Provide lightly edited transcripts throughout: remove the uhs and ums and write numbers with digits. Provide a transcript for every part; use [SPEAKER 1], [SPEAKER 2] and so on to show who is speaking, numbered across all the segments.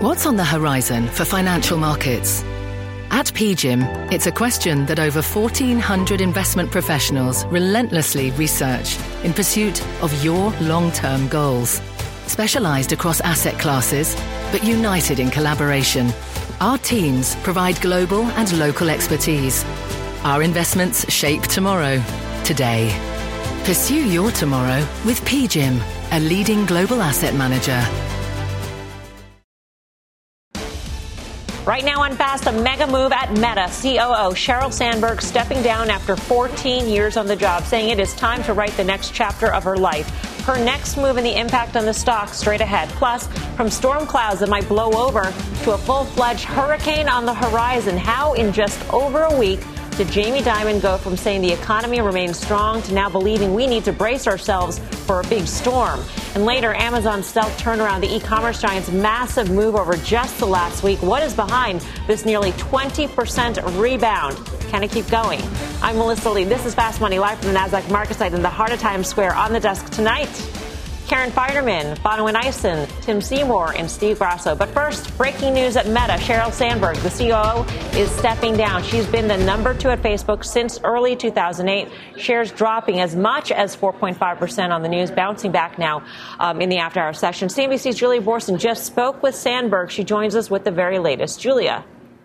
[SPEAKER 1] What's on the horizon for financial markets? At PGIM, it's a question that over 1,400 investment professionals relentlessly research in pursuit of your long-term goals. Specialised across asset classes, but united in collaboration, our teams provide global and local expertise. Our investments shape tomorrow, today. Pursue your tomorrow with PGIM, a leading global asset manager.
[SPEAKER 2] Right now on Fast, a mega move at Meta. COO Sheryl Sandberg stepping down after 14 years on the job, saying it is time to write the next chapter of her life. Her next move and the impact on the stock straight ahead. Plus, from storm clouds that might blow over to a full-fledged hurricane on the horizon. How in just over a week did Jamie Dimon go from saying the economy remains strong to now believing we need to brace ourselves for a big storm? And later, Amazon's stealth turnaround, the e-commerce giant's massive move over just the last week. What is behind this nearly 20% rebound? Can it keep going? I'm Melissa Lee. This is Fast Money, live from the NASDAQ market site in the heart of Times Square. On the desk tonight, Karen Finerman, Bonawyn Eison, Tim Seymour, and Steve Grasso. But first, breaking news at Meta. Sheryl Sandberg, the COO, is stepping down. She's been the number 2 at Facebook since early 2008. Shares dropping as much as 4.5% on the news, bouncing back now in the after-hour session. CNBC's Julia Boorstin just spoke with Sandberg. She joins us with the very latest. Julia.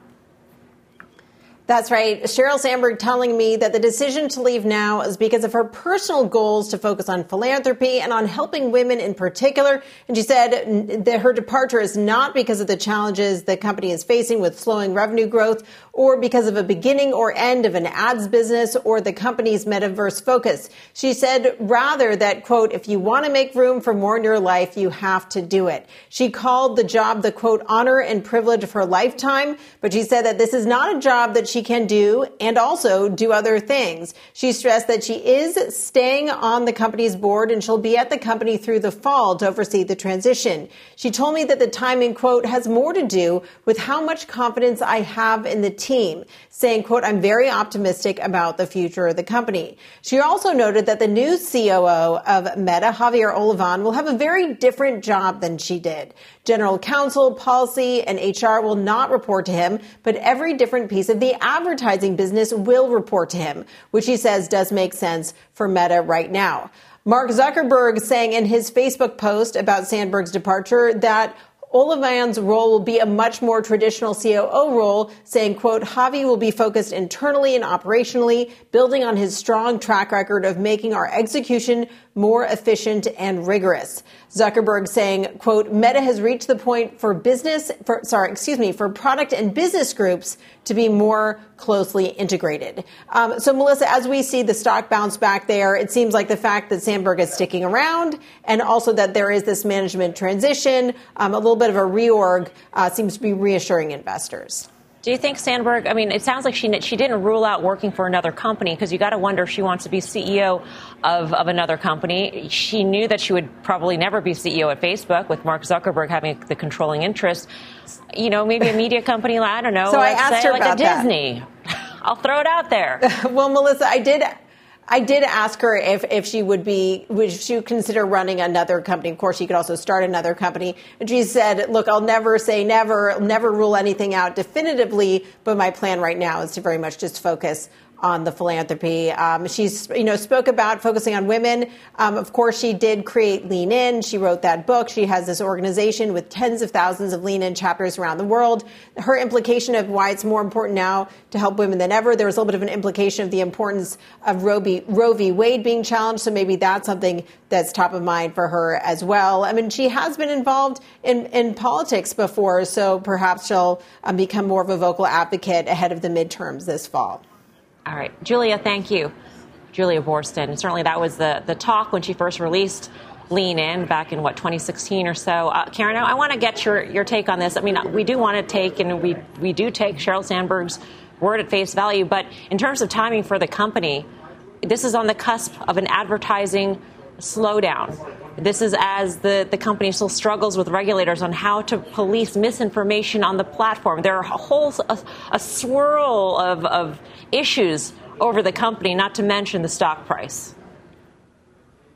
[SPEAKER 3] That's right. Sheryl Sandberg telling me that the decision to leave now is because of her personal goals to focus on philanthropy and on helping women in particular. And she said that her departure is not because of the challenges the company is facing with slowing revenue growth or because of a beginning or end of an ads business or the company's metaverse focus. She said rather that, quote, if you want to make room for more in your life, you have to do it. She called the job the, quote, honor and privilege of her lifetime. But she said that this is not a job that she can do and also do other things. She stressed that she is staying on the company's board and she'll be at the company through the fall to oversee the transition. She told me that the timing, quote, has more to do with how much confidence I have in the team, saying, quote, I'm very optimistic about the future of the company. She also noted that the new COO of Meta, Javier Olivan, will have a very different job than she did. General counsel, policy, and HR will not report to him, but every different piece of the advertising business will report to him, which he says does make sense for Meta right now. Mark Zuckerberg saying in his Facebook post about Sandberg's departure that Olivan's role will be a much more traditional COO role, saying, quote, Javi will be focused internally and operationally, building on his strong track record of making our execution more efficient and rigorous. Zuckerberg saying, quote, Meta has reached the point for for product and business groups to be more closely integrated. So, Melissa, as we see the stock bounce back there, it seems like the fact that Sandberg is sticking around and also that there is this management transition, a little bit of a reorg, seems to be reassuring investors.
[SPEAKER 2] Do you think Sandberg, I mean, it sounds like she didn't rule out working for another company, because you got to wonder if she wants to be CEO of another company. She knew that she would probably never be CEO at Facebook, with Mark Zuckerberg having the controlling interest. You know, maybe a media company, I don't know.
[SPEAKER 3] So I asked her
[SPEAKER 2] like
[SPEAKER 3] about
[SPEAKER 2] a Disney. I'll throw it out there.
[SPEAKER 3] Well, Melissa, I did ask her if she would consider running another company. Of course, she could also start another company. And she said, look, I'll never say never, never rule anything out definitively. But my plan right now is to very much just focus on the philanthropy. She's, spoke about focusing on women. Of course, she did create Lean In. She wrote that book. She has this organization with tens of thousands of Lean In chapters around the world. Her implication of why it's more important now to help women than ever. There was a little bit of an implication of the importance of Roe v. Wade being challenged. So maybe that's something that's top of mind for her as well. I mean, she has been involved in politics before, so perhaps she'll become more of a vocal advocate ahead of the midterms this fall.
[SPEAKER 2] All right. Julia, thank you. Julia Boorstin. And certainly that was the talk when she first released Lean In back in, 2016 or so. Karen, I want to get your take on this. I mean, we do want to take, and we do take Sheryl Sandberg's word at face value. But in terms of timing for the company, this is on the cusp of an advertising slowdown. This is as the company still struggles with regulators on how to police misinformation on the platform. There are a swirl of issues over the company, not to mention the stock price.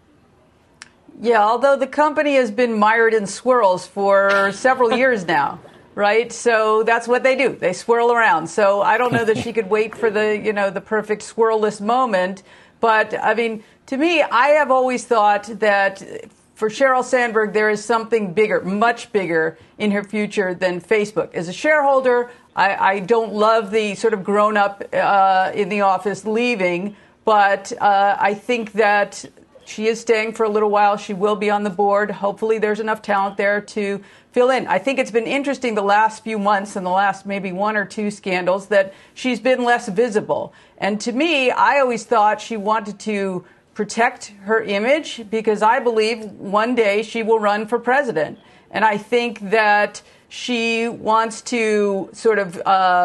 [SPEAKER 4] Yeah, although the company has been mired in swirls for several years now. right? So that's what they do. They swirl around. So I don't know that she could wait for the perfect swirlless moment. But, I mean, to me, I have always thought that for Sheryl Sandberg, there is something bigger, much bigger in her future than Facebook. As a shareholder, I don't love the sort of grown-up in the office leaving, but I think that she is staying for a little while. She will be on the board. Hopefully there's enough talent there to fill in. I think it's been interesting the last few months and the last maybe one or two scandals that she's been less visible. And to me, I always thought she wanted to protect her image because I believe one day she will run for president. And I think that she wants to sort of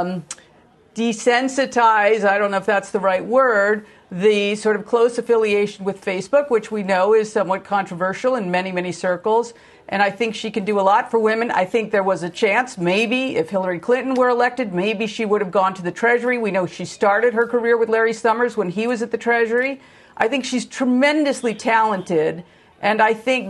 [SPEAKER 4] desensitize, I don't know if that's the right word, the sort of close affiliation with Facebook, which we know is somewhat controversial in many, many circles. And I think she can do a lot for women. I think there was a chance, maybe, if Hillary Clinton were elected, maybe she would have gone to the Treasury. We know she started her career with Larry Summers when he was at the Treasury. I think she's tremendously talented. And I think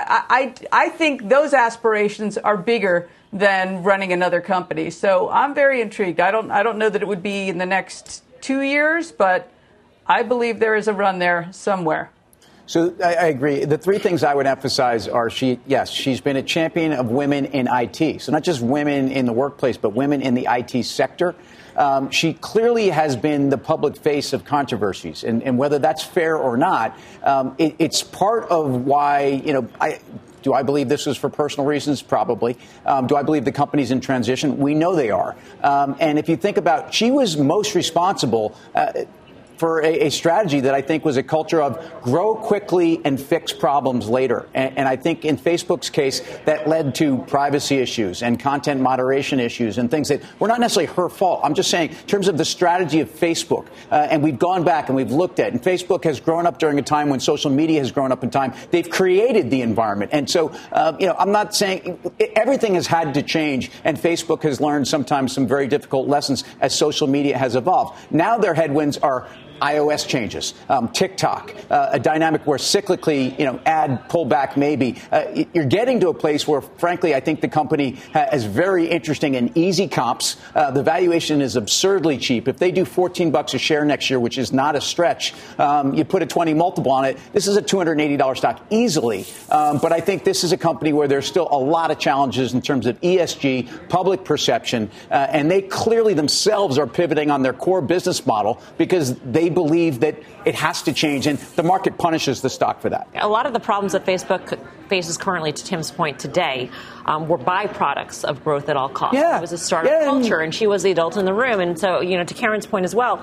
[SPEAKER 4] I think those aspirations are bigger than running another company. So I'm very intrigued. I don't know that it would be in the next 2 years, but I believe there is a run there somewhere.
[SPEAKER 5] So I agree. The three things I would emphasize are she's been a champion of women in IT. So not just women in the workplace, but women in the IT sector. She clearly has been the public face of controversies. And whether that's fair or not, it's part of why, do I believe this was for personal reasons? Probably. Do I believe the company's in transition? We know they are. And if you think about, she was most responsible for a strategy that I think was a culture of grow quickly and fix problems later. And I think in Facebook's case, that led to privacy issues and content moderation issues and things that were not necessarily her fault. I'm just saying in terms of the strategy of Facebook, and we've gone back and we've looked at, and Facebook has grown up during a time when social media has grown up in time. They've created the environment. And so, I'm not saying everything has had to change, and Facebook has learned sometimes some very difficult lessons as social media has evolved. Now their headwinds are iOS changes, TikTok, a dynamic where cyclically, ad pullback maybe. You're getting to a place where, frankly, I think the company has very interesting and easy comps. The valuation is absurdly cheap. If they do $14 a share next year, which is not a stretch, you put a 20 multiple on it. This is a $280 stock easily. But I think this is a company where there's still a lot of challenges in terms of ESG, public perception, and they clearly themselves are pivoting on their core business model because they believe that it has to change, and the market punishes the stock for that.
[SPEAKER 2] A lot of the problems that Facebook faces currently, to Tim's point today, were byproducts of growth at all costs.
[SPEAKER 5] Yeah.
[SPEAKER 2] It was a startup culture, and she was the adult in the room. And so, to Karen's point as well,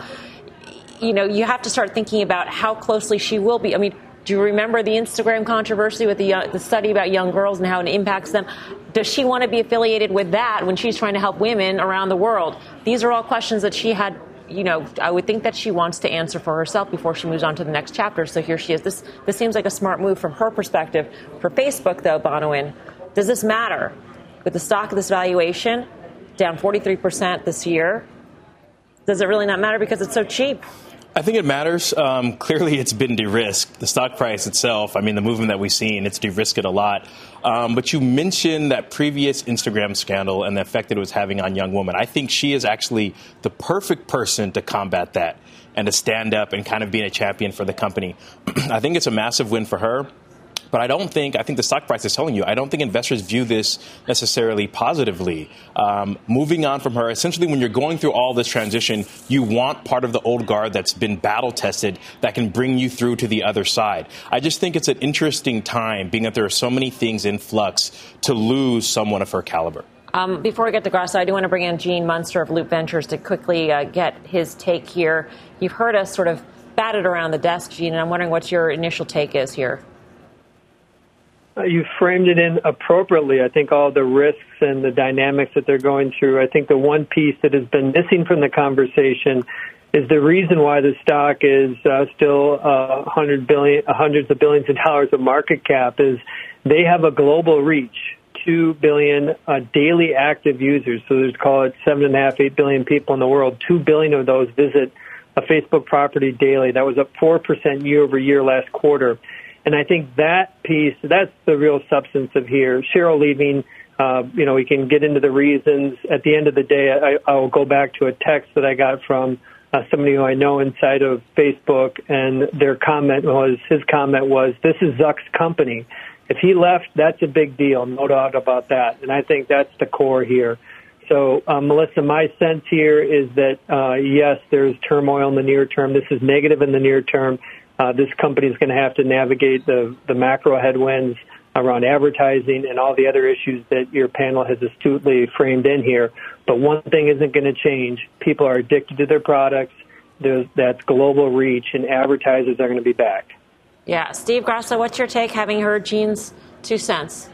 [SPEAKER 2] you have to start thinking about how closely she will be. I mean, do you remember the Instagram controversy with the study about young girls and how it impacts them? Does she want to be affiliated with that when she's trying to help women around the world? These are all questions that she had. I would think that she wants to answer for herself before she moves on to the next chapter. So here she is. This seems like a smart move from her perspective. For Facebook, though, Bonawyn, does this matter? With the stock at this valuation, down 43% this year, does it really not matter because it's so cheap?
[SPEAKER 6] I think it matters. Clearly, it's been de-risked. The stock price itself, the movement that we've seen, it's de-risked it a lot. But you mentioned that previous Instagram scandal and the effect that it was having on young women. I think she is actually the perfect person to combat that and to stand up and kind of being a champion for the company. I think it's a massive win for her. But I think the stock price is telling you, I don't think investors view this necessarily positively. Moving on from her, essentially when you're going through all this transition, you want part of the old guard that's been battle tested that can bring you through to the other side. I just think it's an interesting time, being that there are so many things in flux, to lose someone of her caliber.
[SPEAKER 2] Before we get to Grasso, I do want to bring in Gene Munster of Loop Ventures to quickly get his take here. You've heard us sort of bat it around the desk, Gene, and I'm wondering what your initial take is here.
[SPEAKER 7] You framed it in appropriately. I think all the risks and the dynamics that they're going through. I think the one piece that has been missing from the conversation is the reason why the stock is still hundreds of billions of dollars of market cap is they have a global reach. 2 billion daily active users. So there's call it 7.5, 8 billion people in the world. 2 billion of those visit a Facebook property daily. That was up 4% year over year last quarter. And I think that piece, that's the real substance of here. Sheryl leaving We can get into the reasons. At the end of the day, I will go back to a text that I got from somebody who I know inside of Facebook, and his comment was, "This is Zuck's company. If he left, that's a big deal, no doubt about that." And I think that's the core here. So, Melissa, my sense here is that, yes, there's turmoil in the near term. This is negative in the near term. This company is going to have to navigate the macro headwinds around advertising and all the other issues that your panel has astutely framed in here. But one thing isn't going to change. People are addicted to their products. That's global reach, and advertisers are going to be back.
[SPEAKER 2] Yeah. Steve Grasso, what's your take, having heard Gene's 2 cents?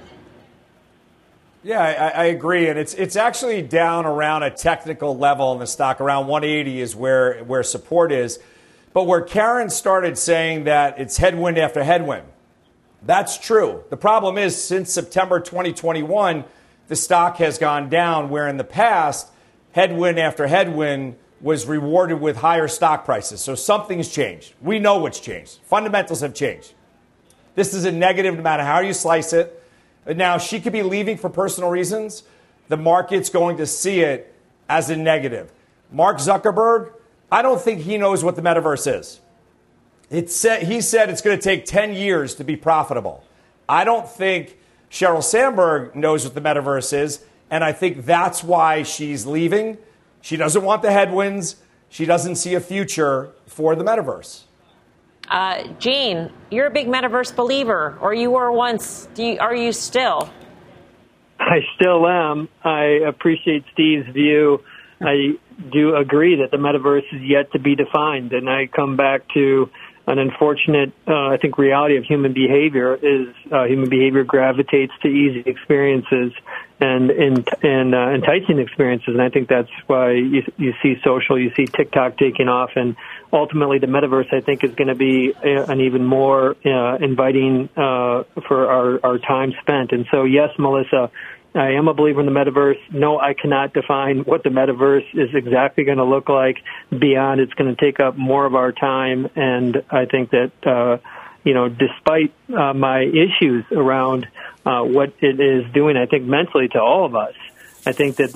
[SPEAKER 8] Yeah, I agree. And it's actually down around a technical level in the stock. Around 180 is where support is. But where Karen started saying that it's headwind after headwind, that's true. The problem is, since September 2021, the stock has gone down, where in the past, headwind after headwind was rewarded with higher stock prices. So something's changed. We know what's changed. Fundamentals have changed. This is a negative no matter how you slice it. Now, she could be leaving for personal reasons. The market's going to see it as a negative. Mark Zuckerberg, I don't think he knows what the metaverse is. He said it's going to take 10 years to be profitable. I don't think Sheryl Sandberg knows what the metaverse is, and I think that's why she's leaving. She doesn't want the headwinds. She doesn't see a future for the metaverse.
[SPEAKER 2] Gene, you're a big metaverse believer, or you were once. Are you still?
[SPEAKER 7] I still am. I appreciate Steve's view. I do agree that the metaverse is yet to be defined, and I come back to an unfortunate, I think, reality of human behavior is human behavior gravitates to easy experiences and enticing experiences, and I think that's why you see social, you see TikTok taking off, and ultimately the metaverse, I think, is going to be an even more inviting for our time spent. And so, yes, Melissa, I am a believer in the metaverse. No, I cannot define what the metaverse is exactly going to look like beyond. It's going to take up more of our time. And I think that, despite my issues around what it is doing, I think mentally to all of us, I think that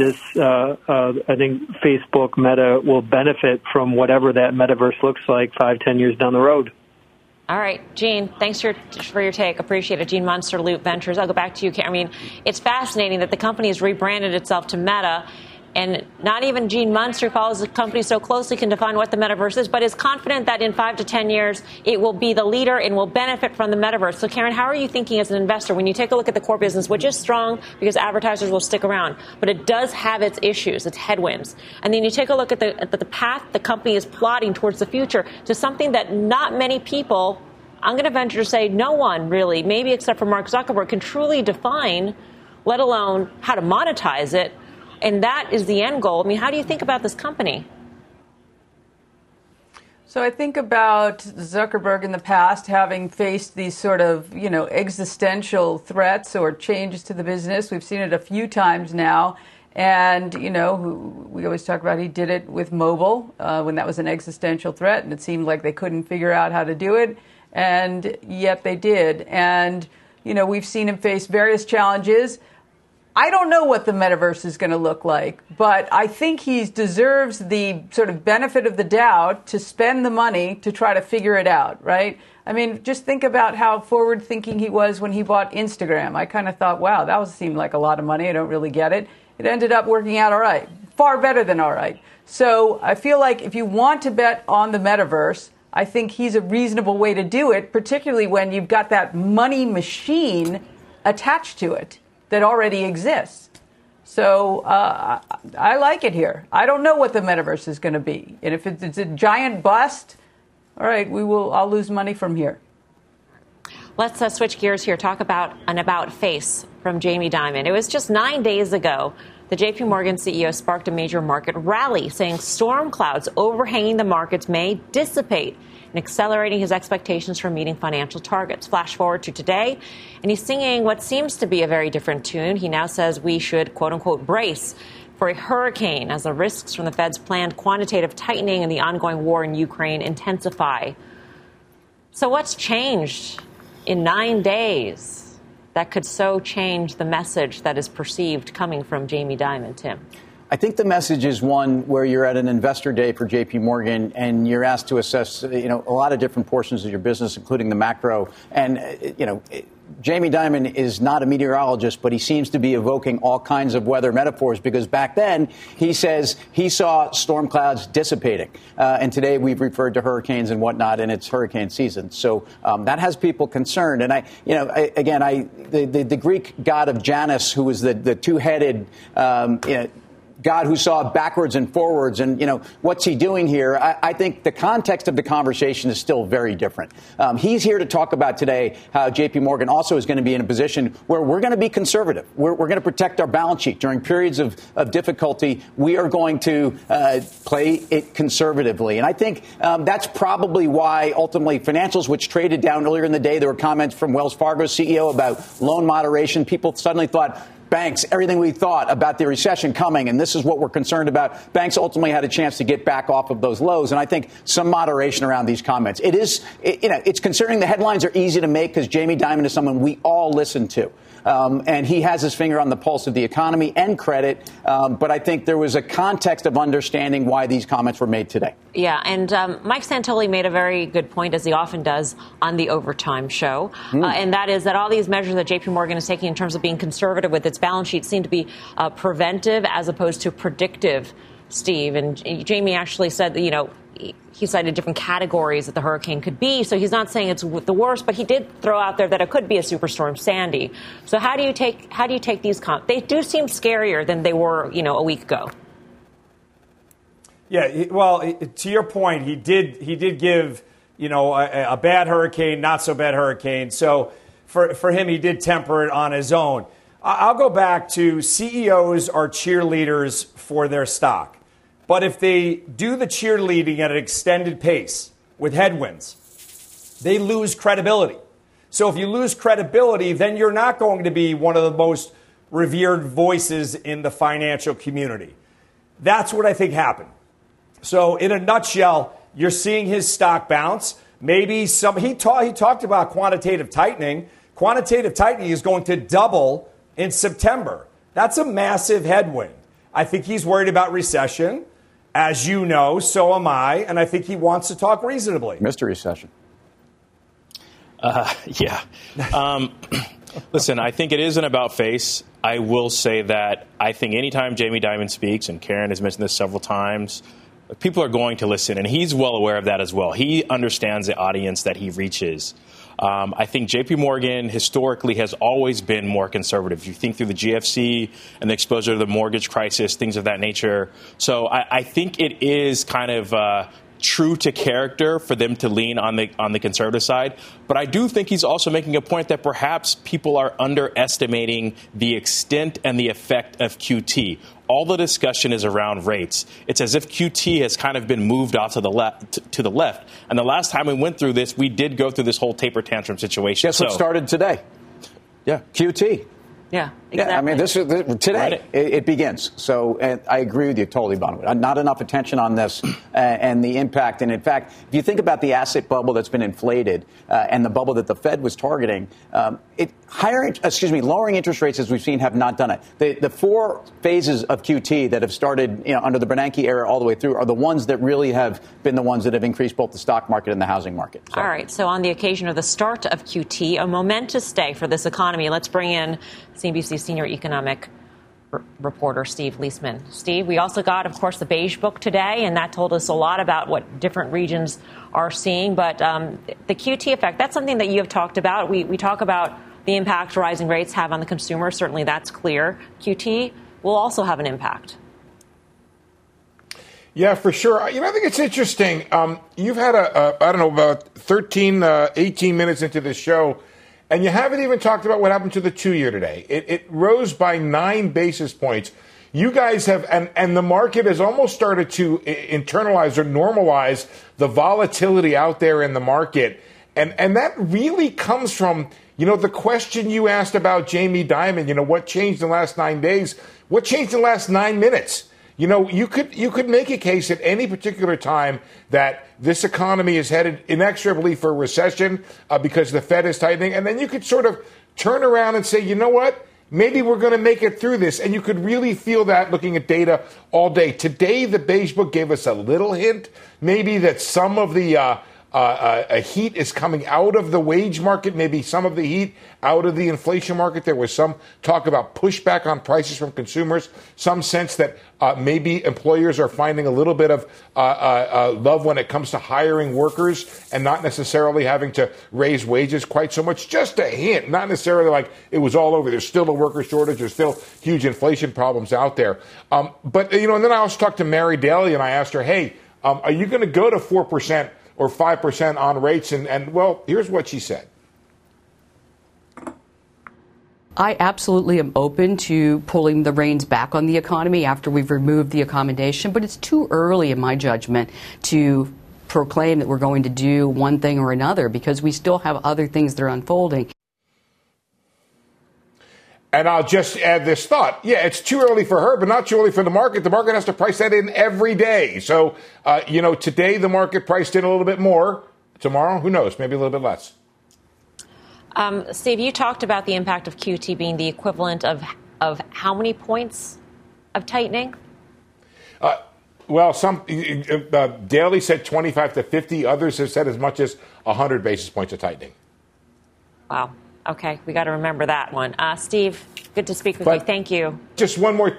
[SPEAKER 7] I think Facebook Meta will benefit from whatever that metaverse looks like 5-10 years down the road.
[SPEAKER 2] All right, Gene, thanks for your take. Appreciate it. Gene Munster, Loop Ventures. I'll go back to you. I mean, it's fascinating that the company has rebranded itself to Meta, and not even Gene Munster follows the company so closely can define what the metaverse is, but is confident that in 5 to 10 years it will be the leader and will benefit from the metaverse. So, Karen, how are you thinking as an investor when you take a look at the core business, which is strong because advertisers will stick around, but it does have its issues, its headwinds, and then you take a look at the path the company is plotting towards the future to something that not many people, I'm going to venture to say no one really, maybe except for Mark Zuckerberg, can truly define, let alone how to monetize it. And that is the end goal. I mean, how do you think about this company?
[SPEAKER 4] So I think about Zuckerberg in the past having faced these sort of, existential threats or changes to the business. We've seen it a few times now. And, we always talk about he did it with mobile when that was an existential threat. And it seemed like they couldn't figure out how to do it. And yet they did. And, we've seen him face various challenges. I don't know what the metaverse is going to look like, but I think he deserves the sort of benefit of the doubt to spend the money to try to figure it out, right? I mean, just think about how forward-thinking he was when he bought Instagram. I kind of thought, wow, that seemed like a lot of money. I don't really get it. It ended up working out all right, far better than all right. So I feel like if you want to bet on the metaverse, I think he's a reasonable way to do it, particularly when you've got that money machine attached to it that already exists. So I like it here. I don't know what the metaverse is going to be. And if it's a giant bust, all right, I'll lose money from here.
[SPEAKER 2] Let's switch gears here, talk about an about face from Jamie Dimon. It was just 9 days ago the JP Morgan CEO sparked a major market rally, saying storm clouds overhanging the markets may dissipate and accelerating his expectations for meeting financial targets. Flash forward to today, and he's singing what seems to be a very different tune. He now says we should, quote unquote, brace for a hurricane as the risks from the Fed's planned quantitative tightening and the ongoing war in Ukraine intensify. So what's changed in 9 days? that could so change the message that is perceived coming from Jamie Dimon, Tim?
[SPEAKER 5] I think the message is one where you're at an investor day for J.P. Morgan and you're asked to assess, a lot of different portions of your business, including the macro. And, Jamie Dimon is not a meteorologist, but he seems to be evoking all kinds of weather metaphors because back then he says he saw storm clouds dissipating. And today we've referred to hurricanes and whatnot, and it's hurricane season. So that has people concerned. And the Greek god of Janus, who was the two-headed, God who saw backwards and forwards and, what's he doing here? I think the context of the conversation is still very different. He's here to talk about today how J.P. Morgan also is going to be in a position where we're going to be conservative. We're going to protect our balance sheet during periods of difficulty. We are going to play it conservatively. And I think that's probably why ultimately financials, which traded down earlier in the day, there were comments from Wells Fargo's CEO about loan moderation. People suddenly thought, banks, everything we thought about the recession coming, and this is what we're concerned about. Banks ultimately had a chance to get back off of those lows, and I think some moderation around these comments. It's concerning. The headlines are easy to make because Jamie Dimon is someone we all listen to. And he has his finger on the pulse of the economy and credit. But I think there was a context of understanding why these comments were made today.
[SPEAKER 2] Yeah, and Mike Santoli made a very good point, as he often does on the Overtime show, and that is that all these measures that J.P. Morgan is taking in terms of being conservative with its balance sheet seem to be preventive as opposed to predictive, Steve. And Jamie actually said that, he cited different categories that the hurricane could be. So he's not saying it's the worst, but he did throw out there that it could be a Superstorm Sandy. So how do you take these comments? They do seem scarier than they were, a week ago.
[SPEAKER 8] Yeah, well, to your point, he did give, a bad hurricane, not so bad hurricane. So for him, he did temper it on his own. I'll go back to CEOs are cheerleaders for their stock. But if they do the cheerleading at an extended pace with headwinds, they lose credibility. So if you lose credibility, then you're not going to be one of the most revered voices in the financial community. That's what I think happened. So in a nutshell, you're seeing his stock bounce. Maybe he talked about quantitative tightening. Quantitative tightening is going to double in September. That's a massive headwind. I think he's worried about recession. As you know, so am I, and I think he wants to talk reasonably.
[SPEAKER 5] Mr. Recession.
[SPEAKER 6] Yeah. Listen, I think it isn't about face. I will say that I think anytime Jamie Dimon speaks, and Karen has mentioned this several times, people are going to listen, and he's well aware of that as well. He understands the audience that he reaches. I think J.P. Morgan historically has always been more conservative. If you think through the GFC and the exposure to the mortgage crisis, things of that nature. So I think it is kind of true to character for them to lean on the conservative side. But I do think he's also making a point that perhaps people are underestimating the extent and the effect of QT. All the discussion is around rates. It's as if QT has kind of been moved off to the left. And the last time we went through this, we did go through this whole taper tantrum situation.
[SPEAKER 5] Guess what started today?
[SPEAKER 6] Yeah.
[SPEAKER 5] QT.
[SPEAKER 2] Yeah, exactly.
[SPEAKER 5] Yeah, I mean, this today it begins. So I agree with you totally, Bonaway. Not enough attention on this and the impact. And in fact, if you think about the asset bubble that's been inflated and the bubble that the Fed was targeting, lowering interest rates as we've seen have not done it. The four phases of QT that have started under the Bernanke era all the way through are the ones that really have been the ones that have increased both the stock market and the housing market. So.
[SPEAKER 2] All right. So on the occasion of the start of QT, a momentous day for this economy. Let's bring in CNBC senior economic reporter Steve Leisman. Steve, we also got, of course, the Beige Book today, and that told us a lot about what different regions are seeing. But the QT effect, that's something that you have talked about. We talk about the impact rising rates have on the consumer. Certainly that's clear. QT will also have an impact.
[SPEAKER 9] Yeah, for sure. I think it's interesting. You've had about 13, 18 minutes into this show, and you haven't even talked about what happened to the 2-year today. It rose by 9 basis points. You guys have, and the market has almost started to internalize or normalize the volatility out there in the market. And that really comes from, the question you asked about Jamie Dimon, what changed in the last 9 days? What changed in the last 9 minutes? You could make a case at any particular time that this economy is headed inexorably for a recession because the Fed is tightening, and then you could sort of turn around and say, you know what? Maybe we're going to make it through this. And you could really feel that looking at data all day. Today, the Beige Book gave us a little hint, maybe that some of the heat is coming out of the wage market, maybe some of the heat out of the inflation market. There was some talk about pushback on prices from consumers, some sense that maybe employers are finding a little bit of love when it comes to hiring workers and not necessarily having to raise wages quite so much. Just a hint, not necessarily like it was all over. There's still a worker shortage. There's still huge inflation problems out there. But, and then I also talked to Mary Daly and I asked her, hey, are you going to go to 4% or 5% on rates? And well, here's what she said.
[SPEAKER 10] I absolutely am open to pulling the reins back on the economy after we've removed the accommodation, but it's too early, in my judgment, to proclaim that we're going to do one thing or another because we still have other things that are unfolding.
[SPEAKER 9] And I'll just add this thought. Yeah, it's too early for her, but not too early for the market. The market has to price that in every day. So, today the market priced in a little bit more. Tomorrow, who knows? Maybe a little bit less.
[SPEAKER 2] Steve, you talked about the impact of QT being the equivalent of how many points of tightening?
[SPEAKER 9] Some Daly said 25 to 50. Others have said as much as 100 basis points of tightening. Wow.
[SPEAKER 2] Okay, we got to remember that one. Steve, good to speak with you. Thank you.
[SPEAKER 9] Just one more,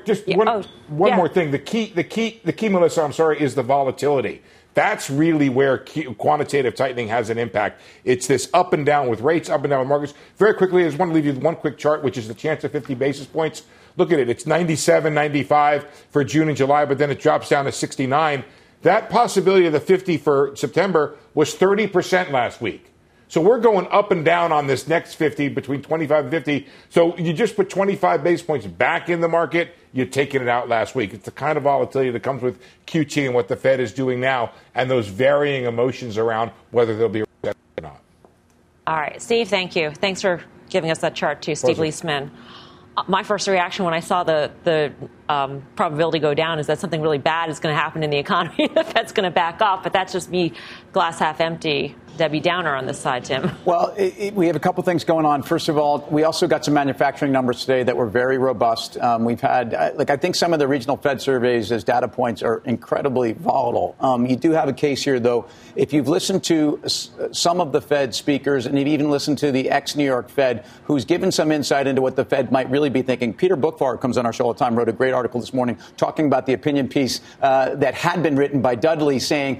[SPEAKER 9] more thing. The key, Melissa, I'm sorry, is the volatility. That's really where quantitative tightening has an impact. It's this up and down with rates, up and down with markets. Very quickly, I just want to leave you with one quick chart, which is the chance of 50 basis points. Look at it. It's 97, 95 for June and July, but then it drops down to 69. That possibility of the 50 for September was 30% last week. So we're going up and down on this next 50, between 25 and 50. So you just put 25 basis points back in the market. You're taking it out last week. It's the kind of volatility that comes with QT and what the Fed is doing now and those varying emotions around whether there'll be a recession or not.
[SPEAKER 2] All right. Steve, thank you. Thanks for giving us that chart, too. Steve Leisman. My first reaction when I saw the probability go down is that something really bad is going to happen in the economy. The Fed's going to back off. But that's just me, glass half empty. Debbie Downer on this side, Tim.
[SPEAKER 5] Well, we have a couple things going on. First of all, we also got some manufacturing numbers today that were very robust. We've had, I think some of the regional Fed surveys as data points are incredibly volatile. You do have a case here, though. If you've listened to some of the Fed speakers and you've even listened to the ex-New York Fed, who's given some insight into what the Fed might really be thinking. Peter Bookvar comes on our show all the time, wrote a great article this morning talking about the opinion piece that had been written by Dudley saying,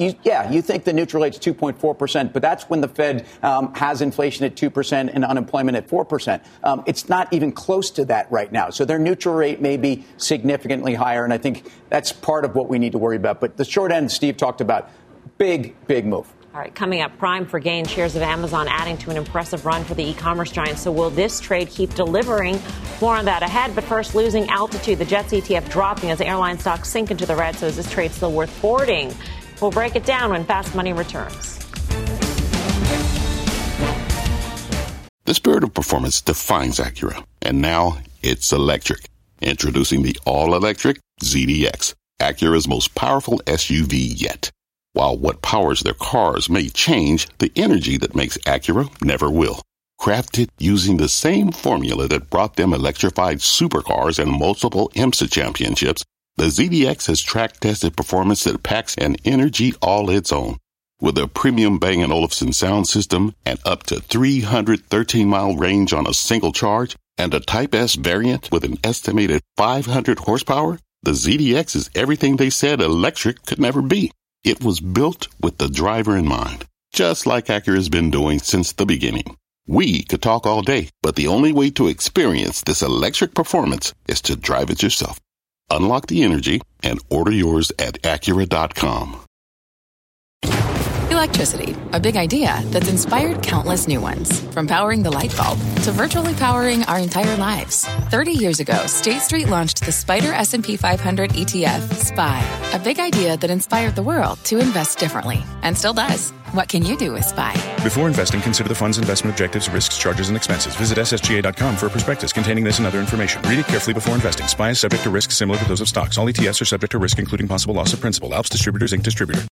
[SPEAKER 5] you think the neutral rate's 2.4%. But that's when the Fed has inflation at 2% and unemployment at 4%. It's not even close to that right now. So their neutral rate may be significantly higher. And I think that's part of what we need to worry about. But the short end, Steve talked about, big move.
[SPEAKER 2] All right, coming up, prime for gain, shares of Amazon adding to an impressive run for the e-commerce giant. So will this trade keep delivering? More on that ahead. But first, losing altitude. The Jets ETF dropping as airline stocks sink into the red. So is this trade still worth boarding? We'll break it down when Fast Money returns.
[SPEAKER 11] The spirit of performance defines Acura, and now it's electric. Introducing the all-electric ZDX, Acura's most powerful SUV yet. While what powers their cars may change, the energy that makes Acura never will. Crafted using the same formula that brought them electrified supercars and multiple IMSA championships, the ZDX has track-tested performance that packs an energy all its own. With a premium Bang & Olufsen sound system and up to 313-mile range on a single charge, and a Type S variant with an estimated 500 horsepower, the ZDX is everything they said electric could never be. It was built with the driver in mind, just like Acura's been doing since the beginning. We could talk all day, but the only way to experience this electric performance is to drive it yourself. Unlock the energy and order yours at Acura.com.
[SPEAKER 12] Electricity, a big idea that's inspired countless new ones. From powering the light bulb to virtually powering our entire lives. 30 years ago, State Street launched the Spider S&P 500 ETF, SPY. A big idea that inspired the world to invest differently. And still does. What can you do with SPY?
[SPEAKER 13] Before investing, consider the fund's investment objectives, risks, charges, and expenses. Visit SSGA.com for a prospectus containing this and other information. Read it carefully before investing. SPY is subject to risks similar to those of stocks. All ETFs are subject to risk, including possible loss of principal. Alps Distributors, Inc. Distributor.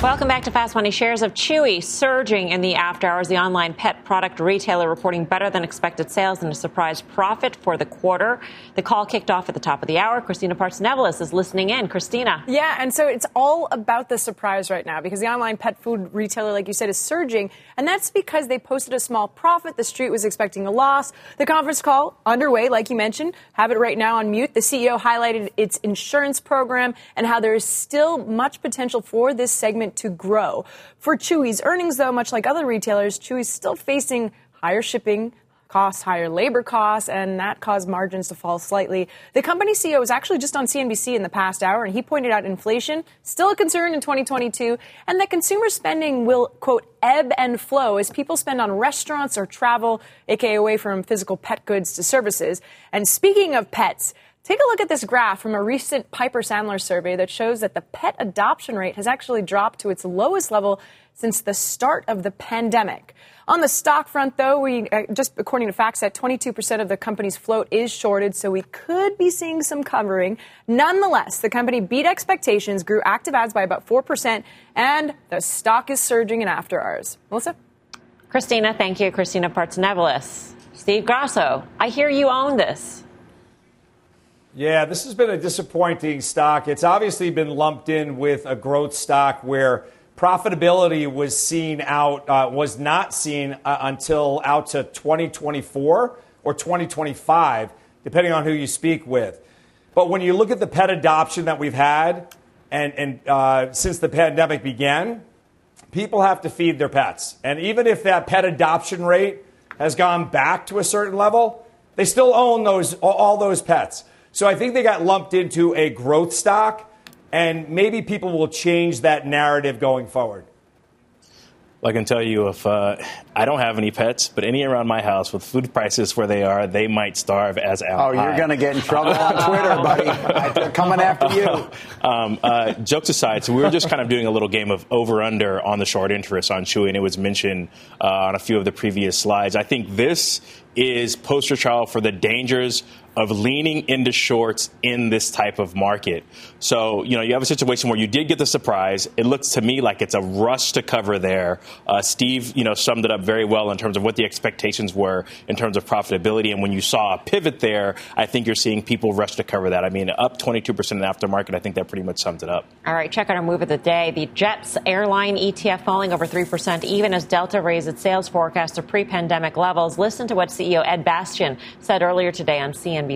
[SPEAKER 2] Welcome back to Fast Money. Shares of Chewy surging in the after hours. The online pet product retailer reporting better than expected sales and a surprise profit for the quarter. The call kicked off at the top of the hour. Christina Partsinevelos is listening in. Christina.
[SPEAKER 14] Yeah, and so it's all about the surprise right now because the online pet food retailer, like you said, is surging. And that's because they posted a small profit. The street was expecting a loss. The conference call underway, like you mentioned, have it right now on mute. The CEO highlighted its insurance program and how there is still much potential for this segment to grow. For Chewy's earnings, though, much like other retailers, Chewy's still facing higher shipping costs, higher labor costs, and that caused margins to fall slightly. The company CEO was actually just on CNBC in the past hour, and he pointed out inflation, still a concern in 2022, and that consumer spending will, quote, ebb and flow as people spend on restaurants or travel, aka away from physical pet goods to services. And speaking of pets, take a look at this graph from a recent Piper Sandler survey that shows that the pet adoption rate has actually dropped to its lowest level since the start of the pandemic. On the stock front, though, just according to FactSet, 22% of the company's float is shorted, so we could be seeing some covering. Nonetheless, the company beat expectations, grew active ads by about 4%, and the stock is surging in after hours. Melissa?
[SPEAKER 2] Christina, thank you. Christina Partsinevelos. Steve Grasso, I hear you own this.
[SPEAKER 8] Yeah, this has been a disappointing stock. It's obviously been lumped in with a growth stock where profitability was not seen until out to 2024 or 2025, depending on who you speak with. But when you look at the pet adoption that we've had and since the pandemic began, people have to feed their pets. And even if that pet adoption rate has gone back to a certain level, they still own all those pets. So I think they got lumped into a growth stock, and maybe people will change that narrative going forward.
[SPEAKER 6] I can tell you if I don't have any pets, but any around my house with food prices where they are, they might starve as out.
[SPEAKER 5] Oh, you're going to get in trouble on Twitter, buddy. They're coming after you.
[SPEAKER 6] Jokes aside, so we were just kind of doing a little game of over-under on the short interest on Chewy, and it was mentioned on a few of the previous slides. I think this is poster child for the dangers of leaning into shorts in this type of market. So, you have a situation where you did get the surprise. It looks to me like it's a rush to cover there. Steve, summed it up very well in terms of what the expectations were in terms of profitability. And when you saw a pivot there, I think you're seeing people rush to cover that. I mean, up 22% in aftermarket, I think that pretty much sums it up.
[SPEAKER 2] All right, check out our move of the day. The Jets airline ETF falling over 3%, even as Delta raised its sales forecast to pre-pandemic levels. Listen to what CEO Ed Bastian said earlier today on CNBC.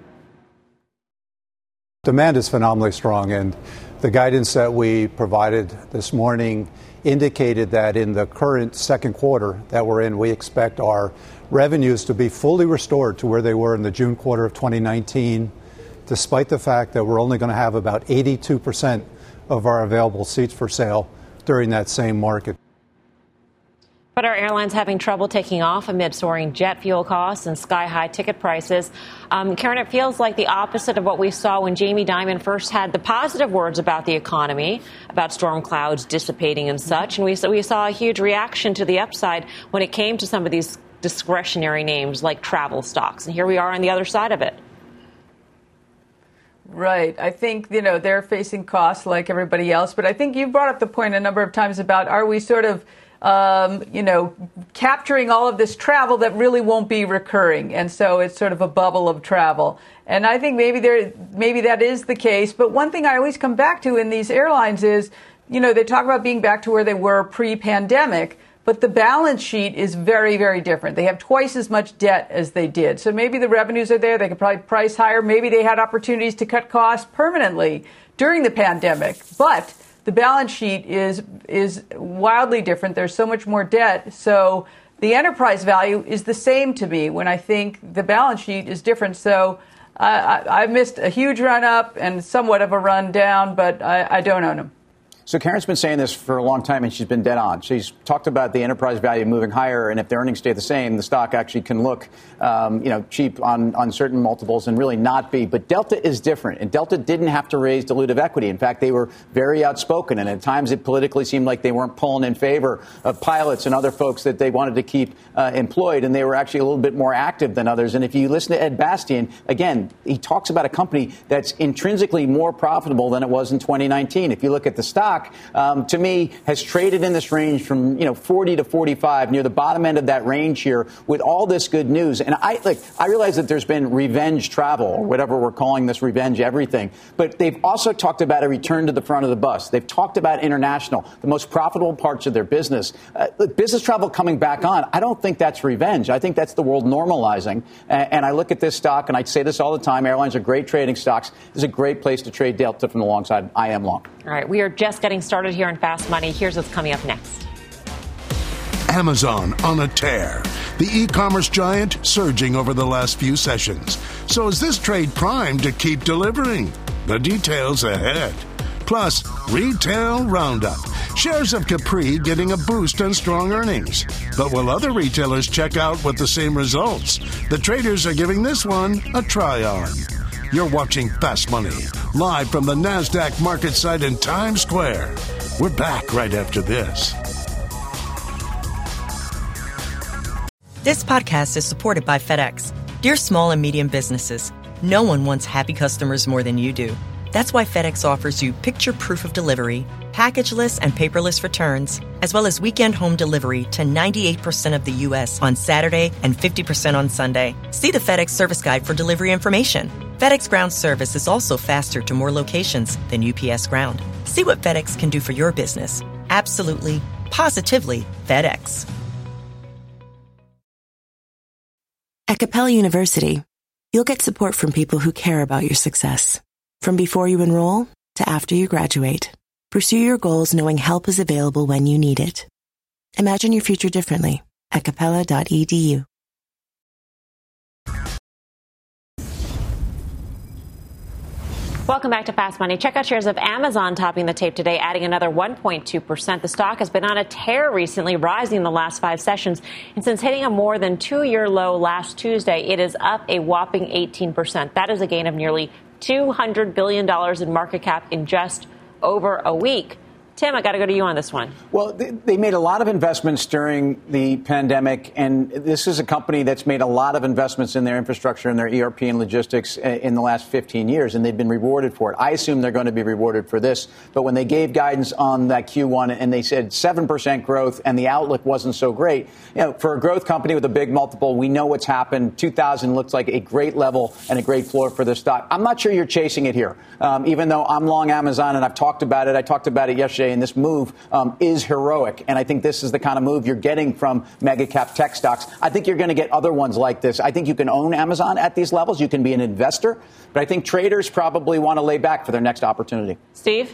[SPEAKER 15] Demand is phenomenally strong, and the guidance that we provided this morning indicated that in the current second quarter that we're in, we expect our revenues to be fully restored to where they were in the June quarter of 2019, despite the fact that we're only going to have about 82% of our available seats for sale during that same market.
[SPEAKER 2] But are airlines having trouble taking off amid soaring jet fuel costs and sky-high ticket prices? Karen, it feels like the opposite of what we saw when Jamie Dimon first had the positive words about the economy, about storm clouds dissipating and such. And we saw a huge reaction to the upside when it came to some of these discretionary names like travel stocks. And here we are on the other side of it.
[SPEAKER 4] Right. I think, they're facing costs like everybody else. But I think you brought up the point a number of times about are we sort of capturing all of this travel that really won't be recurring. And so it's sort of a bubble of travel. And I think maybe that is the case. But one thing I always come back to in these airlines is, they talk about being back to where they were pre-pandemic, but the balance sheet is very, very different. They have twice as much debt as they did. So maybe the revenues are there. They could probably price higher. Maybe they had opportunities to cut costs permanently during the pandemic. But the balance sheet is wildly different. There's so much more debt. So the enterprise value is the same to me when I think the balance sheet is different. So I missed a huge run up and somewhat of a run down, but I don't own them.
[SPEAKER 5] So Karen's been saying this for a long time, and she's been dead on. She's talked about the enterprise value moving higher, and if the earnings stay the same, the stock actually can look, cheap on certain multiples and really not be. But Delta is different, and Delta didn't have to raise dilutive equity. In fact, they were very outspoken, and at times it politically seemed like they weren't pulling in favor of pilots and other folks that they wanted to keep employed, and they were actually a little bit more active than others. And if you listen to Ed Bastian, again, he talks about a company that's intrinsically more profitable than it was in 2019. If you look at the stock, stock, to me, has traded in this range from 40 to 45, near the bottom end of that range here, with all this good news. And I realize that there's been revenge travel, or whatever we're calling this, revenge everything. But they've also talked about a return to the front of the bus. They've talked about international, the most profitable parts of their business. Business travel coming back on, I don't think that's revenge. I think that's the world normalizing. And I look at this stock, and I say this all the time, airlines are great trading stocks. It's a great place to trade Delta from the long side. I am long.
[SPEAKER 2] All right, we are just getting started here in Fast Money. Here's what's coming up next.
[SPEAKER 16] Amazon on a tear. The e-commerce giant surging over the last few sessions. So is this trade primed to keep delivering? The details ahead. Plus, Retail Roundup. Shares of Capri getting a boost on strong earnings. But will other retailers check out with the same results? The traders are giving this one a try on. You're watching Fast Money, live from the NASDAQ market site in Times Square. We're back right after this.
[SPEAKER 17] This podcast is supported by FedEx. Dear small and medium businesses, no one wants happy customers more than you do. That's why FedEx offers you picture proof of delivery, packageless and paperless returns, as well as weekend home delivery to 98% of the U.S. on Saturday and 50% on Sunday. See the FedEx service guide for delivery information. FedEx Ground service is also faster to more locations than UPS Ground. See what FedEx can do for your business. Absolutely, positively FedEx.
[SPEAKER 18] At Capella University, you'll get support from people who care about your success. From before you enroll to after you graduate, pursue your goals knowing help is available when you need it. Imagine your future differently at capella.edu.
[SPEAKER 2] Welcome back to Fast Money. Check out shares of Amazon topping the tape today, adding another 1.2%. The stock has been on a tear recently, rising the last 5 sessions. And since hitting a more than 2-year low last Tuesday, it is up a whopping 18%. That is a gain of nearly $200 billion in market cap in just over a week. Tim, I got to go to you on this one.
[SPEAKER 5] Well, they made a lot of investments during the pandemic, and this is a company that's made a lot of investments in their infrastructure and their ERP and logistics in the last 15 years, and they've been rewarded for it. I assume they're going to be rewarded for this, but when they gave guidance on that Q1 and they said 7% growth and the outlook wasn't so great, for a growth company with a big multiple, we know what's happened. 2000 looks like a great level and a great floor for the stock. I'm not sure you're chasing it here, even though I'm long Amazon and I've talked about it. I talked about it yesterday. And this move is heroic. And I think this is the kind of move you're getting from mega cap tech stocks. I think you're going to get other ones like this. I think you can own Amazon at these levels. You can be an investor. But I think traders probably want to lay back for their next opportunity.
[SPEAKER 2] Steve?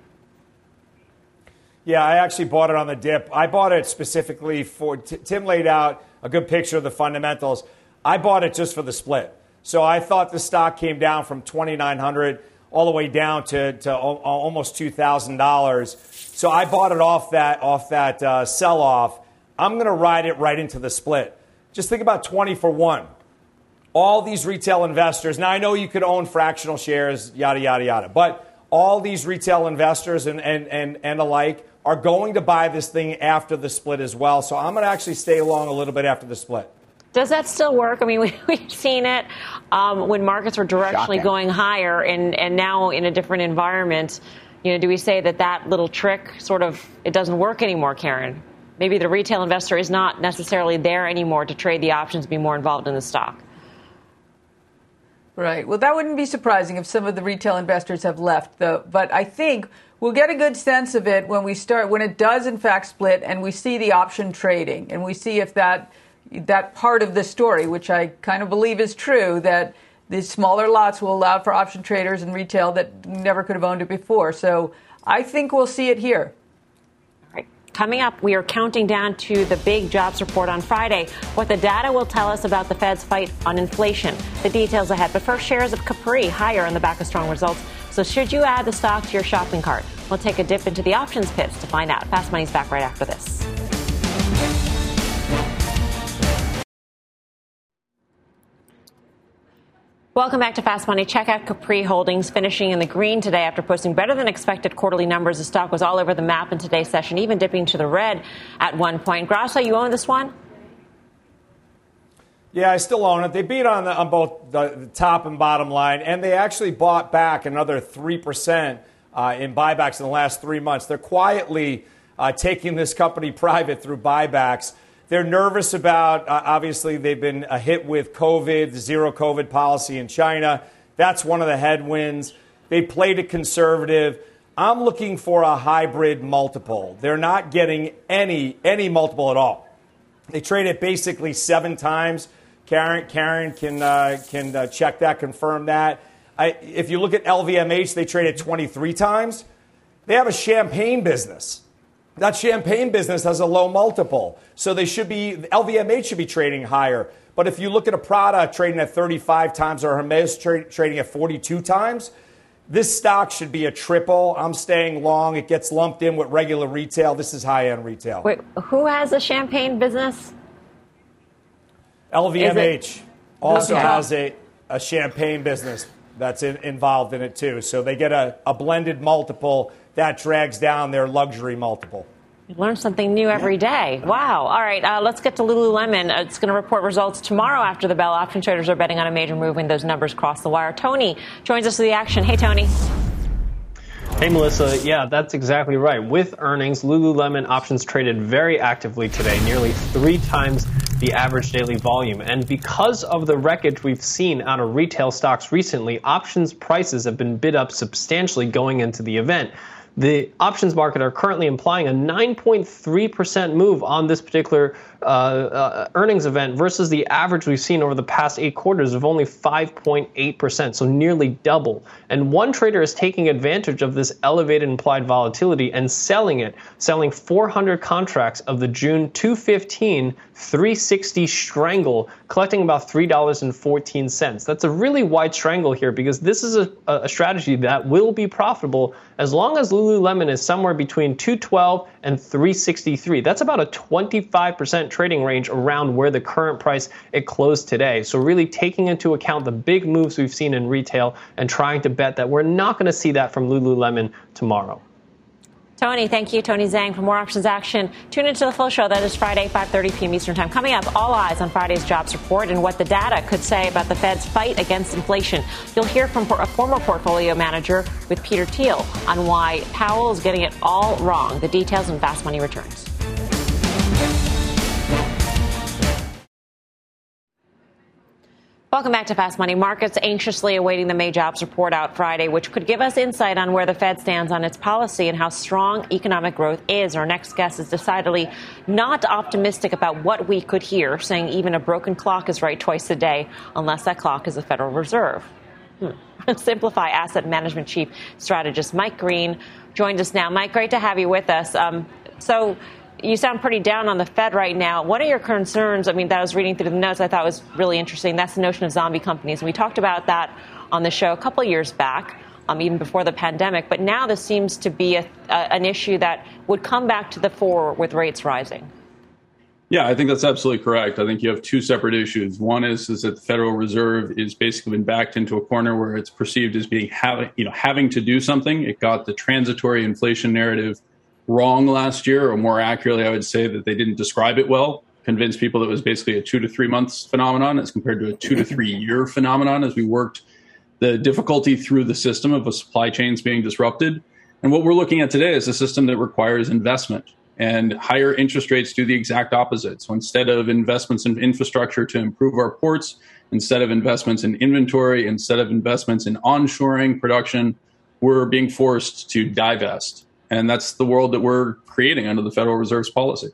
[SPEAKER 8] Yeah, I actually bought it on the dip. I bought it specifically for Tim laid out a good picture of the fundamentals. I bought it just for the split. So I thought the stock came down from $2,900 all the way down to almost $2,000. So I bought it off that sell-off. I'm going to ride it right into the split. Just think about 20 for 1. All these retail investors. Now, I know you could own fractional shares, yada, yada, yada. But all these retail investors and alike are going to buy this thing after the split as well. So I'm going to actually stay long a little bit after the split.
[SPEAKER 2] Does that still work? I mean, we've seen it when markets were directionally going higher, and now in a different environment. Do we say that little trick it doesn't work anymore, Karen? Maybe the retail investor is not necessarily there anymore to trade the options, be more involved in the stock.
[SPEAKER 4] Right. Well, that wouldn't be surprising if some of the retail investors have left, though. But I think we'll get a good sense of it when it does in fact split, and we see the option trading, and we see if that part of the story, which I kind of believe is true, that these smaller lots will allow for option traders and retail that never could have owned it before. So I think we'll see it here.
[SPEAKER 2] All right. Coming up, we are counting down to the big jobs report on Friday. What the data will tell us about the Fed's fight on inflation. The details ahead. But first, shares of Capri higher on the back of strong results. So should you add the stock to your shopping cart? We'll take a dip into the options pits to find out. Fast Money's back right after this. Welcome back to Fast Money. Check out Capri Holdings finishing in the green today after posting better than expected quarterly numbers. The stock was all over the map in today's session, even dipping to the red at one point. Grasso, you own this one?
[SPEAKER 8] Yeah, I still own it. They beat on both the top and bottom line, and they actually bought back another 3% in buybacks in the last 3 months. They're quietly taking this company private through buybacks. They're nervous about, obviously, they've been hit with COVID, the zero COVID policy in China. That's one of the headwinds. They played it conservative. I'm looking for a hybrid multiple. They're not getting any multiple at all. They trade at basically 7 times. Karen can check that, confirm that. If you look at LVMH, they trade at 23 times. They have a champagne business. That champagne business has a low multiple. So LVMH should be trading higher. But if you look at a Prada trading at 35 times or Hermes trading at 42 times, this stock should be a triple. I'm staying long. It gets lumped in with regular retail. This is high-end retail.
[SPEAKER 2] Wait, who has a champagne business?
[SPEAKER 8] LVMH also has a champagne business that's involved in it, too. So they get a blended multiple that drags down their luxury multiple.
[SPEAKER 2] You learn something new every day. Wow. All right, let's get to Lululemon. It's going to report results tomorrow after the bell. Option traders are betting on a major move when those numbers cross the wire. Tony joins us for the action. Hey, Tony.
[SPEAKER 19] Hey, Melissa. Yeah, that's exactly right. With earnings, Lululemon options traded very actively today, nearly 3 times the average daily volume. And because of the wreckage we've seen out of retail stocks recently, options prices have been bid up substantially going into the event. The options market are currently implying a 9.3% move on this particular earnings event versus the average we've seen over the past 8 quarters of only 5.8%, so nearly double. And one trader is taking advantage of this elevated implied volatility and selling 400 contracts of the June 215 360 strangle, collecting about $3.14. That's a really wide strangle here because this is a strategy that will be profitable as long as Lululemon is somewhere between 212 and 363. That's about a 25% trading range around where the current price it closed today. So really taking into account the big moves we've seen in retail and trying to bet that we're not going to see that from Lululemon tomorrow.
[SPEAKER 2] Tony, thank you. Tony Zhang for more options action. Tune into the full show. That is Friday, 5:30 p.m. Eastern Time. Coming up, all eyes on Friday's jobs report and what the data could say about the Fed's fight against inflation. You'll hear from a former portfolio manager with Peter Thiel on why Powell is getting it all wrong. The details when Fast Money returns. Welcome back to Fast Money. Markets anxiously awaiting the May jobs report out Friday, which could give us insight on where the Fed stands on its policy and how strong economic growth is. Our next guest is decidedly not optimistic about what we could hear, saying even a broken clock is right twice a day, unless that clock is the Federal Reserve. Simplify Asset Management Chief Strategist Mike Green joined us now. Mike, great to have you with us. So you sound pretty down on the Fed right now. What are your concerns? I mean, that I was reading through the notes I thought was really interesting. That's the notion of zombie companies. And we talked about that on the show a couple of years back, even before the pandemic. But now this seems to be an issue that would come back to the fore with rates rising.
[SPEAKER 20] Yeah, I think that's absolutely correct. I think you have 2 separate issues. One is that the Federal Reserve is basically been backed into a corner where it's perceived as being having to do something. It got the transitory inflation narrative wrong last year, or more accurately, I would say that they didn't describe it well, convinced people that it was basically a 2 to 3 months phenomenon as compared to a 2 to 3 year phenomenon as we worked the difficulty through the system of supply chains being disrupted. And what we're looking at today is a system that requires investment, and higher interest rates do the exact opposite. So instead of investments in infrastructure to improve our ports, instead of investments in inventory, instead of investments in onshoring production, we're being forced to divest. And that's the world that we're creating under the Federal Reserve's policy.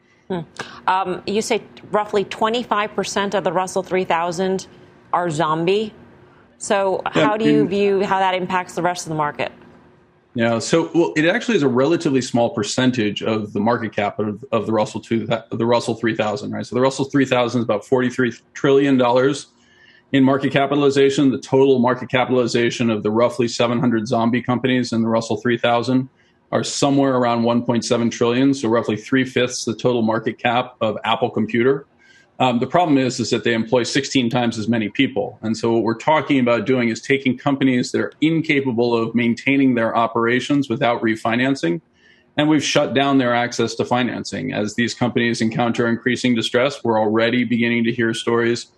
[SPEAKER 2] You say roughly 25% of the Russell 3000 are zombie. So how do you view how that impacts the rest of the market?
[SPEAKER 20] Yeah, it actually is a relatively small percentage of the market cap of the Russell 3000, right? So the Russell 3000 is about $43 trillion in market capitalization. The total market capitalization of the roughly 700 zombie companies in the Russell 3000 are somewhere around 1.7 trillion, so roughly 3/5 the total market cap of Apple Computer. The problem is that they employ 16 times as many people. And so what we're talking about doing is taking companies that are incapable of maintaining their operations without refinancing, and we've shut down their access to financing. As these companies encounter increasing distress, we're already beginning to hear stories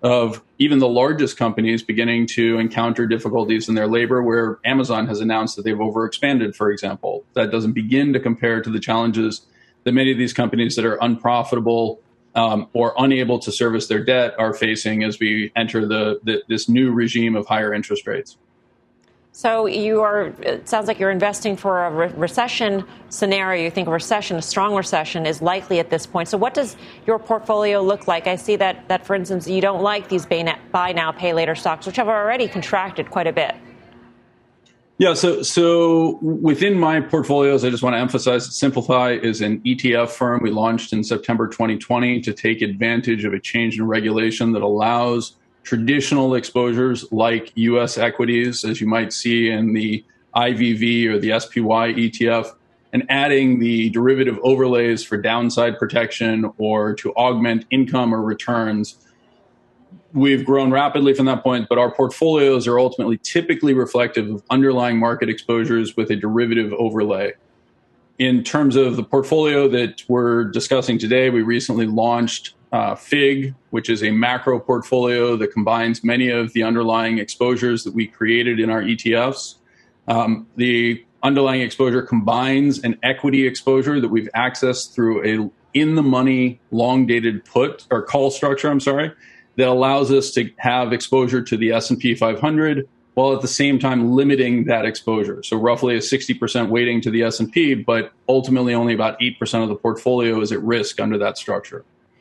[SPEAKER 20] of even the largest companies beginning to encounter difficulties in their labor, where Amazon has announced that they've overexpanded, for example. That doesn't begin to compare to the challenges that many of these companies that are unprofitable or unable to service their debt are facing as we enter this new regime of higher interest rates.
[SPEAKER 2] So it sounds like you're investing for a recession scenario. You think a strong recession is likely at this point. So what does your portfolio look like? I see that for instance, you don't like these buy now, pay later stocks, which have already contracted quite a bit.
[SPEAKER 20] Yeah, so within my portfolios, I just want to emphasize that Simplify is an ETF firm we launched in September 2020 to take advantage of a change in regulation that allows traditional exposures like U.S. equities, as you might see in the IVV or the SPY ETF, and adding the derivative overlays for downside protection or to augment income or returns. We've grown rapidly from that point, but our portfolios are ultimately typically reflective of underlying market exposures with a derivative overlay. In terms of the portfolio that we're discussing today, we recently launched FIG, which is a macro portfolio that combines many of the underlying exposures that we created in our ETFs. The underlying exposure combines an equity exposure that we've accessed through a in-the-money long-dated put or call structure, that allows us to have exposure to the S&P 500 while at the same time limiting that exposure. So roughly a 60% weighting to the S&P, but ultimately only about 8% of the portfolio is at risk under that structure.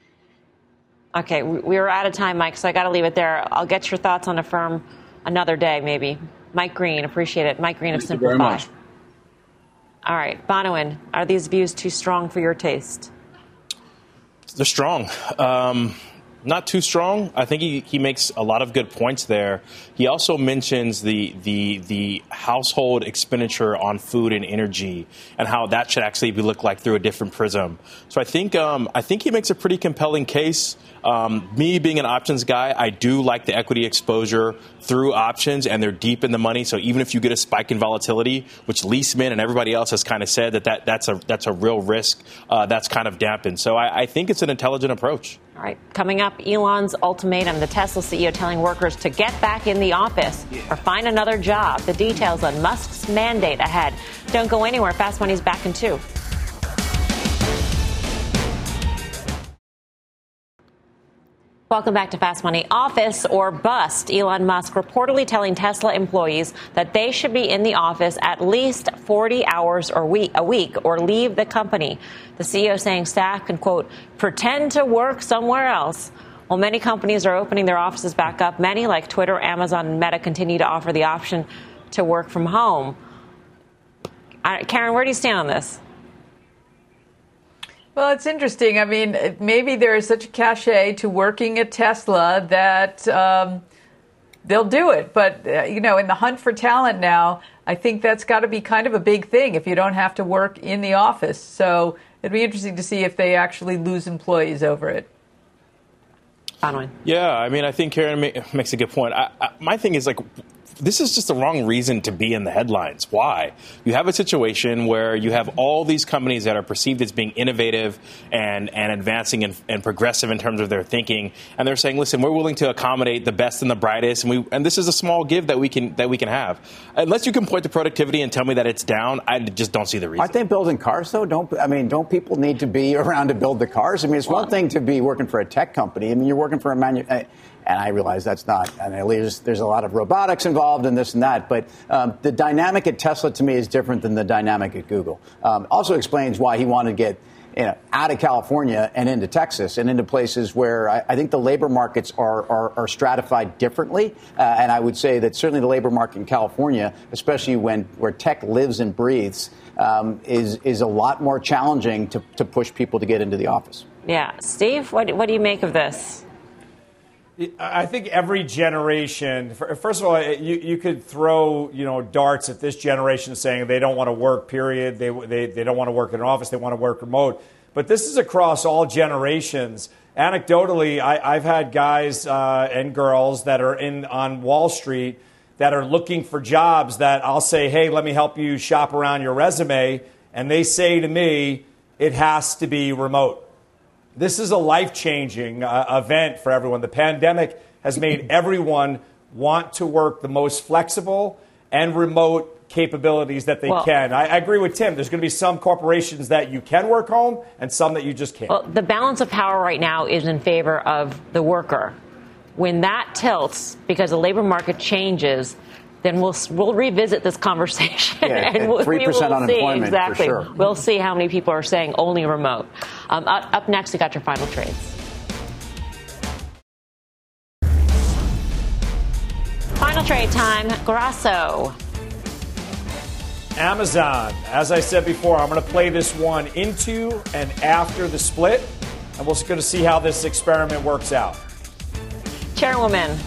[SPEAKER 2] Okay, we are out of time, Mike, so I got to leave it there. I'll get your thoughts on the firm another day, maybe. Mike Green, appreciate it. Mike Green of Simplify.
[SPEAKER 20] Thank you very much.
[SPEAKER 2] All right, Bonawyn, are these views too strong for your taste?
[SPEAKER 6] They're strong. Not too strong. I think he makes a lot of good points there. He also mentions the household expenditure on food and energy and how that should actually be looked like through a different prism. So I think he makes a pretty compelling case. Me being an options guy, I do like the equity exposure through options, and they're deep in the money. So even if you get a spike in volatility, which Leisman and everybody else has kind of said that's a real risk, that's kind of dampened. So I think it's an intelligent approach.
[SPEAKER 2] All right. Coming up, Elon's ultimatum, the Tesla CEO telling workers to get back in the office or find another job. The details on Musk's mandate ahead. Don't go anywhere. Fast Money's back in 2. Welcome back to Fast Money. Office or bust. Elon Musk reportedly telling Tesla employees that they should be in the office at least 40 hours a week or leave the company. The CEO saying staff can, quote, pretend to work somewhere else. While many companies are opening their offices back up, many like Twitter, Amazon, and Meta continue to offer the option to work from home. Karen, where do you stand on this?
[SPEAKER 4] Well, it's interesting. I mean, maybe there is such a cachet to working at Tesla that they'll do it. But, in the hunt for talent now, I think that's got to be kind of a big thing if you don't have to work in the office. So it'd be interesting to see if they actually lose employees over it.
[SPEAKER 6] Yeah, I mean, I think Karen makes a good point. My thing is, this is just the wrong reason to be in the headlines. Why? You have a situation where you have all these companies that are perceived as being innovative and advancing and progressive in terms of their thinking, and they're saying, "Listen, we're willing to accommodate the best and the brightest, and this is a small give that we can have." Unless you can point to productivity and tell me that it's down, I just don't see the reason.
[SPEAKER 5] Aren't they building cars though? Don't people need to be around to build the cars? I mean, it's one thing to be working for a tech company. I mean, you're working for a and I realize that's not, there's a lot of robotics involved in this and that, but the dynamic at Tesla to me is different than the dynamic at Google. Also explains why he wanted to get out of California and into Texas and into places where I think the labor markets are stratified differently. And I would say that certainly the labor market in California, especially where tech lives and breathes, is a lot more challenging to push people to get into the office.
[SPEAKER 2] Yeah. Steve, what do you make of this?
[SPEAKER 8] I think every generation, first of all, you could throw, darts at this generation saying they don't want to work, period. They don't want to work in an office. They want to work remote. But this is across all generations. Anecdotally, I've had guys and girls that are on Wall Street that are looking for jobs that I'll say, hey, let me help you shop around your resume. And they say to me, it has to be remote. this is a life-changing event for everyone. The pandemic has made everyone want to work the most flexible and remote capabilities that they can. I agree with Tim. There's going to be some corporations that you can work home and some that you just can't.
[SPEAKER 2] Well, the balance of power right now is in favor of the worker. When that tilts because the labor market changes, then we'll revisit this conversation.
[SPEAKER 5] Yeah,
[SPEAKER 2] and
[SPEAKER 5] 3% unemployment,
[SPEAKER 2] exactly.
[SPEAKER 5] for sure.
[SPEAKER 2] We'll see how many people are saying only remote. Up next, we got your final trades. Final trade time. Grasso.
[SPEAKER 8] Amazon. As I said before, I'm going to play this one into and after the split, and we're going to see how this experiment works out.
[SPEAKER 2] Chairwoman.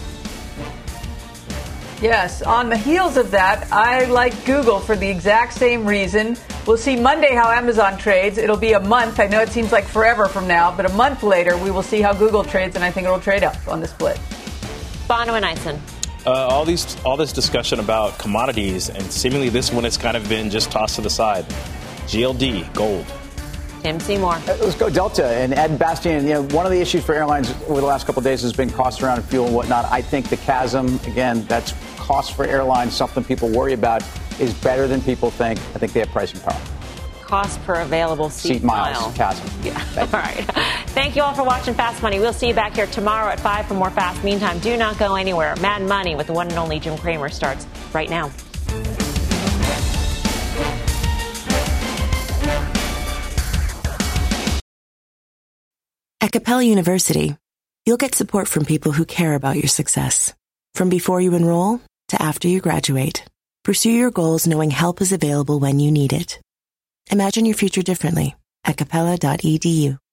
[SPEAKER 4] Yes, on the heels of that, I like Google for the exact same reason. We'll see Monday how Amazon trades. It'll be a month. I know it seems like forever from now, but a month later, we will see how Google trades, and I think it'll trade up on the split.
[SPEAKER 2] Bono and Eisen.
[SPEAKER 6] All this discussion about commodities, and seemingly this one has kind of been just tossed to the side. GLD, gold.
[SPEAKER 2] Tim Seymour.
[SPEAKER 5] Let's go Delta. And Ed Bastian, one of the issues for airlines over the last couple of days has been costs around fuel and whatnot. I think the CASM, again, that's cost for airlines, something people worry about, is better than people think. I think they have pricing power.
[SPEAKER 2] Cost per available seat
[SPEAKER 5] miles. CASM.
[SPEAKER 2] Yeah. All right. Thank you all for watching Fast Money. We'll see you back here tomorrow at 5 for more Fast. Meantime, do not go anywhere. Mad Money with the one and only Jim Cramer starts right now.
[SPEAKER 18] At Capella University, you'll get support from people who care about your success. From before you enroll to after you graduate, pursue your goals knowing help is available when you need it. Imagine your future differently at capella.edu.